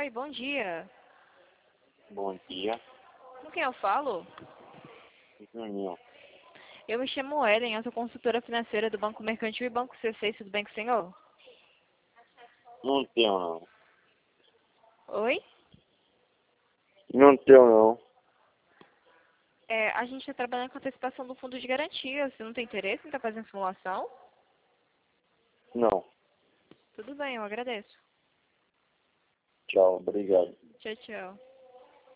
Oi, bom dia. Bom dia, Com quem eu falo? Juninho. Eu me chamo Ellen, eu sou consultora financeira do Banco Mercantil e Banco C6, tudo bem com o senhor? Não tenho não. Oi? Não tenho não. A gente está trabalhando com antecipação do fundo de garantia. Você não tem interesse em estar fazendo simulação? Não. Tudo bem, eu agradeço. Tchau, obrigado. Tchau, tchau.